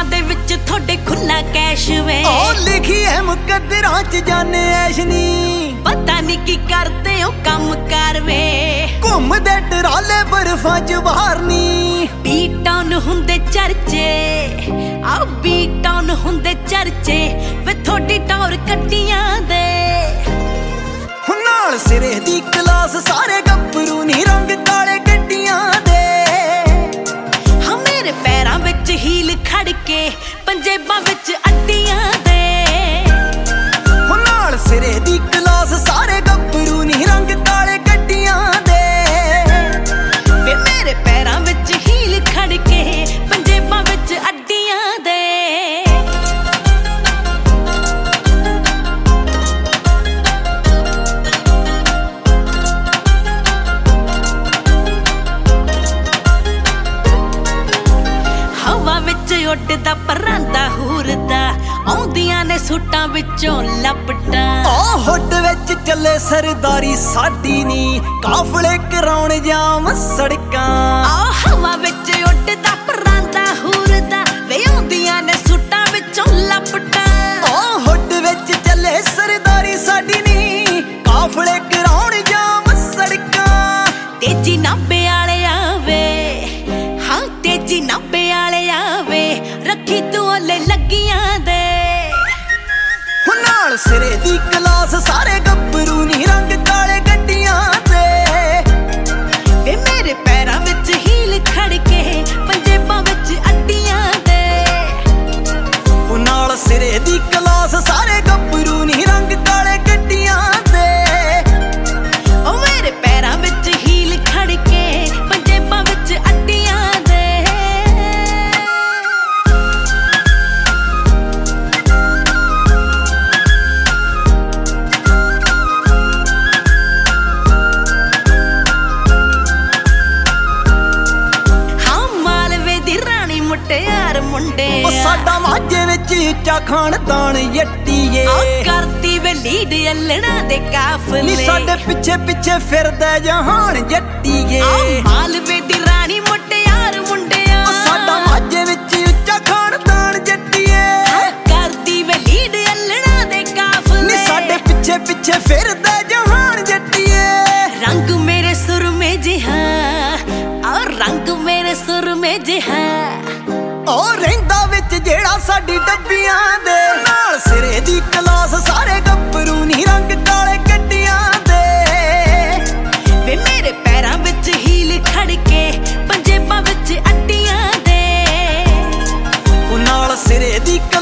ਦੇ ਵਿੱਚ ਤੁਹਾਡੇ ਖੁੱਲਾ ਕੈਸ਼ ਵੇ ਉਹ ਲਿਖੀ ਹੈ ਮੁਕੱਦਰਾਂ ਚ ਜਾਣੇ ਐਸ਼ ਨੀ ਪਤਾ ਨਹੀਂ ਕੀ ਕਰਦੇ ਹੋ ਕੰਮ ਕਰ ਵੇ ਘੁੰਮਦੇ ਟਰਾਲੇ ਬਰਫਾਂ ਚ ਬਾਹਰ ਨੀ ਬੀ ਟਾਊਨ ਹੁੰਦੇ ਚਰਚੇ ਆ ਬੀ ਟਾਊਨ ਹੁੰਦੇ ਚਰਚੇ ਵੇ ਤੁਹਾਡੀ ਟੌਰ ਕੱਟੀਆਂ ਦੇ ਨਾਲ ਸਿਰੇ ਦੀ ਕਲਾਸ ਸਾਰੇ ਗੱਭਰੂ ਨੀ ਰੰਗ ਕਾਲੇ ਗੱਡੀਆਂ ਦੇ ਹਾਂ ਮੇਰੇ ਪੈਰਾਂ ਵਿੱਚ ਹੀਲ ਖੜ ਕੇ ਪੰਜੇਬਾਂ ਵਿੱਚ ਅੱਡੀਆਂ ਦੇ ਨਾਲ ਸਿਰੇ ਦੀ ਕਲਾਸ ਸਾਰੇ ਗੱਭਰੂ ਨੀ ਰੰਗ ਕਾਲੇ ਗੱਡੀਆਂ ਦੇ ਵੇ ਮੇਰੇ ਪੈਰਾਂ ਵਿੱਚ ਹੀਲ ਖੜ ਕੇ ਪੰਜੇਬਾਂ ਵਿੱਚ ਅੱਡੀਆਂ ਦੇ ਉੱਡਦਾ ਪਰਾਂਦਾ ਹੂਰਦਾ ਆਉਂਦੀਆਂ ਨੇ ਸੂਟਾਂ ਵਿੱਚੋਂ ਲਪਟਾਂ ਆ ਹੁੱਡ ਵਿੱਚ ਚੱਲੇ ਸਰਦਾਰੀ ਸਾਡੀ ਨੀ ਕਾਫਲੇ ਕਰਾਉਣ ਜਾਮ ਸੜਕਾਂ ਆ ਹਵਾ ਵਿੱਚ ਉੱਡਦਾ ਪਰਾਂਦਾ ਹੂਰਦਾ ਵੇ ਆਉਂਦੀਆਂ ਨੇ ਸੂਟਾਂ ਵਿੱਚੋਂ ਲਪਟਾਂ ਆ ਹੁੱਡ ਵਿੱਚ ਚੱਲੇ ਸਰਦਾਰੀ ਸਾਡੀ ਨੀ ਕਾਫਲੇ ਕਰਾਉਣ ਜਾਮ ਸੜਕਾਂ ਤੇਜੀ ਨਾਭੇ ਵਾਲੇ ਆਵੇ ਹਾਂ ਤੇਜੀ ਨਾਭੇ ਵਾਲੇ ਆਵੇ ਰੱਖੀ ਤੂੰ ਓਲੇ ਲੱਗੀਆਂ ਦੇ ਨਾਲ ਸਿਰੇ ਦੀ ਕਲਾਸ ਸਾਰੇ ਗੱਭਰੂ ਨੀ ਰੰਗ ਕਾਲੇ ਗੱਡੀਆਂ ਦੇ ਵੇ ਮੇਰੇ ਪੈਰਾਂ ਵਿੱਚ ਹੀਲ ਖੜ ਕੇ ਪੰਜੇਬਾਂ ਵਿੱਚ ਅੱਡੀਆਂ ਦੇ ਨਾਲ ਸਿਰੇ ਦੀ ਕਲਾਸ ਸਾਰੇ ਗੱਭਰੂ ਨੀ ਰੰਗ ਕਾਲੇ ਗੱਡੀਆਂ ਦੇ ਓ ਮੇਰੇ ਪੈਰਾਂ ਵਿੱਚ ਹੀਲ ਖੜ ਕੇ ਪੰਜੇਬਾਂ ਵਿੱਚ ਅੱਡੀਆਂ ਦੇ ਮੁਟਿਆਰ ਮੁੰਡੇ ਉਹ ਸਾਡਾ ਮਾਝੇ ਵਿੱਚ ਉੱਚਾ ਖਾਨਦਾਨ ਜੱਟੀਏ ਆ ਕਰਦੀ ਵੇ ਲੀਡ ਅਲਣਾ ਦੇ ਕਾਫਲੇ ਨੀ ਸਾਡੇ ਪਿੱਛੇ ਪਿੱਛੇ ਫਿਰਦਾ ਜਹਾਨ ਜੱਟੀਏ ਆ ਮਾਲਵੇ ਦੀ ਰਾਣੀ ਮੁਟਿਆਰ ਮੁੰਡਿਆ ਉਹ ਸਾਡਾ ਮਾਝੇ ਵਿੱਚ ਉੱਚਾ ਖਾਨਦਾਨ ਜੱਟੀਏ ਕਰਦੀ ਵੇ ਲੀਡ ਅਲਣਾ ਦੇ ਕਾਫਲੇ ਨੀ ਸਾਡੇ ਪਿੱਛੇ ਪਿੱਛੇ ਫਿਰਦਾ ਜਹਾਨ ਜੱਟੀਏ ਰੰਗ ਮੇਰੇ ਸੁਰਮੇ ਜਿਹਾ ਆ ਰੰਗ ਮੇਰੇ ਸੁਰਮੇ ਜਿਹਾ ਉਹ ਰਹਿੰਦਾ ਵਿੱਚ ਜਿਹੜਾ ਸਾਡੀ ਡੱਬੀਆਂ ਦੇ ਨਾਲ ਸਿਰੇ ਦੀ ਕਲਾਸ ਸਾਰੇ ਗੱਭਰੂ ਨੀ ਰੰਗ ਕਾਲੇ ਗੱਡੀਆਂ ਦੇ ਵੇ ਮੇਰੇ ਪੈਰਾਂ ਵਿੱਚ ਹੀਲ ਖੜ ਕੇ ਪੰਜੇਬਾਂ ਵਿੱਚ ਅੱਡੀਆਂ ਦੇ ਨਾਲ ਸਿਰੇ ਦੀ